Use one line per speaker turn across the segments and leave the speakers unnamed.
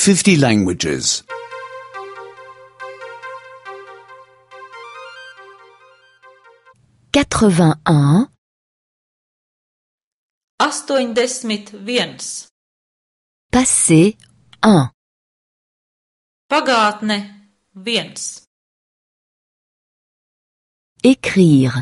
50 languages.
81,
81.
passé 1,
Pagātne 1.
écrire.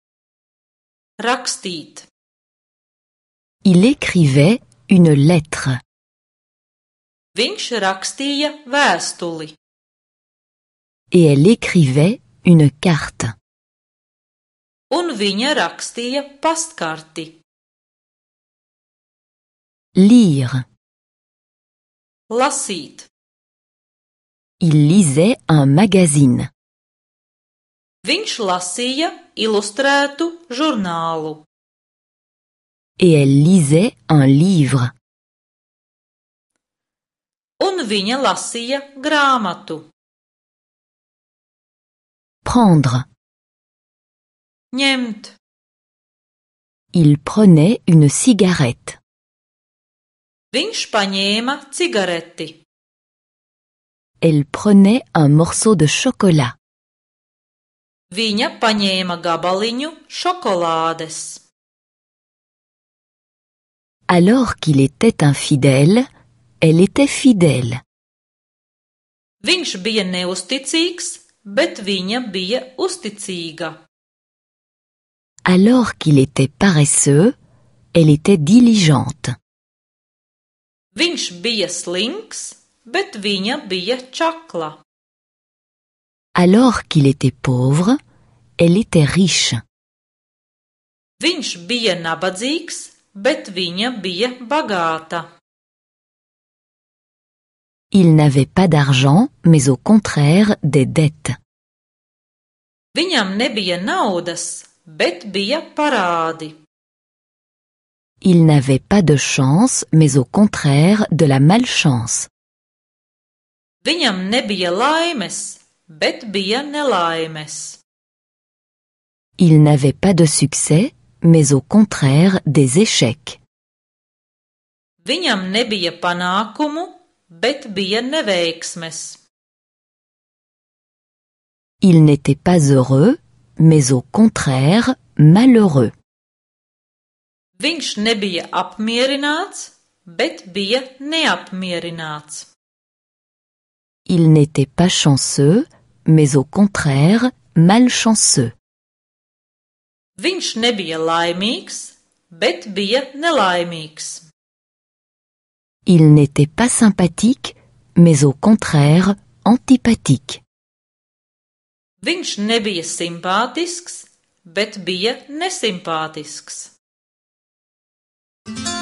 Rakstīt.
Il écrivait une lettre.
Viņš rakstīja vēstuli.
Et elle écrivait une carte.
Un viņa rakstīja pastkarti.
Lire.
Lasīt.
Il lisait un magazine.
Viņš lasīja ilustrētu žurnālu.
Et elle lisait un livre.
Un viņa lasīja grāmatu.
Prendre.
Ņemt.
Il prenait une cigarette.
Viņš paņēma cigareti.
Elle prenait un morceau de chocolat.
Viņa paņēma gabaliņu šokolādes.
Alors qu'il était infidèle, elle était fidèle.
Viņš bija neusticīgs, bet viņa bija uzticīga.
Alors qu'il était paresseux, elle était diligente.
Viņš bija slinks, bet viņa bija čakla.
Alors qu'il était pauvre, elle était riche.
Viņš bija nabadzīgs, bet viņa bija bagāta.
Il n'avait pas d'argent, mais au contraire des dettes.
Viņam nebija naudas, bet bija parādi.
Il n'avait pas de chance, mais au contraire de la malchance.
Viņam nebija laimes, bet bija nelaimes.
Il n'avait pas de succès, mais au contraire des échecs.
Viņam nebija panākumu, bet bija neveiksmes.
Il n'était pas heureux, mais au contraire malheureux.
Viņš nebija apmierināts, bet bija neapmierināts.
Il n'était pas chanceux, mais au contraire malchanceux.
Viņš nebija laimīgs, bet bija nelaimīgs.
Il n'était pas sympathique, mais au contraire antipathique.
Viņš nebija simpātisks, bet bija nesimpātisks.